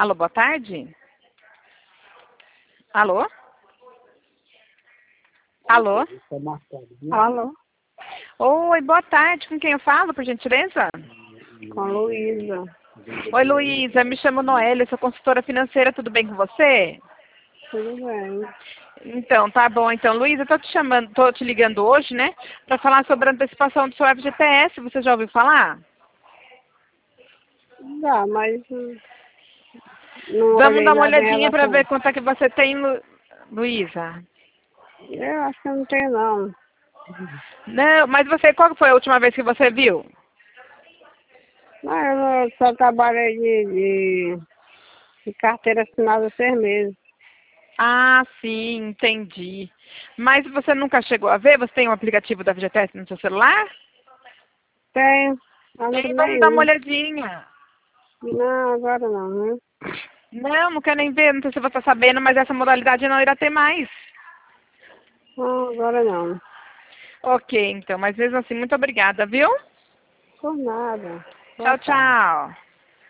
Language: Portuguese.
Alô, boa tarde? Alô? Alô? Alô, Oi, boa tarde. Com quem eu falo, por gentileza? com Luísa. Oi, Luísa. Me chamo Noélia, sou consultora financeira. Tudo bem com você? Tudo bem? Então, tá bom. Então, Luísa, tô te ligando hoje, né, para falar sobre a antecipação do seu FGTS. Você já ouviu falar? Dá, mas não Vamos olhei dar uma nada em olhadinha para ver relação. quanto é que você tem, Luísa. Eu acho que não tem, não. Não, mas qual que foi a última vez que você viu? Mas eu só trabalhei de carteira assinada 6 meses. Ah, sim, entendi. Mas você nunca chegou a ver? Você tem um aplicativo da FGTS no seu celular? Tem, mas não tem Vamos dar uma nenhum. olhadinha. Não, agora não, né? Não quero nem ver, não sei se você está sabendo, mas essa modalidade não irá ter mais. Não, agora não. Ok, então, mas mesmo assim, muito obrigada, viu? Por nada. Boa Tchau, tarde. tchau.